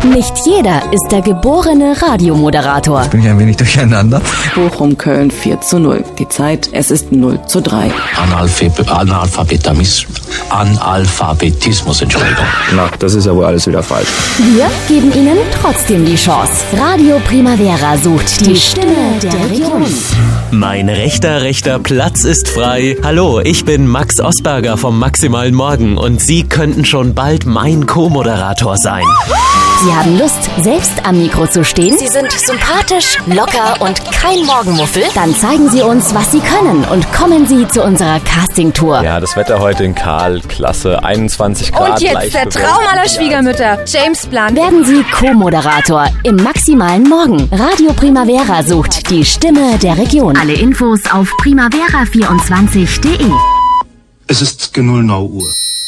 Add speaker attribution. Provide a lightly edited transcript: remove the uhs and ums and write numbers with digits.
Speaker 1: Nicht jeder ist der geborene Radiomoderator.
Speaker 2: Bin ich ein wenig durcheinander.
Speaker 3: Bochum, Köln 4:0. Die Zeit, es ist 0:3.
Speaker 4: Analphabetismus, Entschuldigung.
Speaker 2: Na, das ist ja wohl alles wieder falsch.
Speaker 1: Wir geben Ihnen trotzdem die Chance. Radio Primavera sucht die Stimme der Region.
Speaker 5: Mein rechter Platz ist frei. Hallo, ich bin Max Osberger vom Maximalen Morgen und Sie könnten schon bald mein Co-Moderator sein.
Speaker 1: Sie haben Lust, selbst am Mikro zu stehen? Sie sind sympathisch, locker und kein Morgenmuffel? Dann zeigen Sie uns, was Sie können und kommen Sie zu unserer Casting-Tour.
Speaker 6: Ja, das Wetter heute in Karl, klasse, 21 Grad.
Speaker 7: Und jetzt der Traum aller Schwiegermütter, James Blunt.
Speaker 1: Werden Sie Co-Moderator im Maximalen Morgen. Radio Primavera sucht die Stimme der Region. Alle Infos auf primavera24.de.
Speaker 8: Es ist 00 Uhr.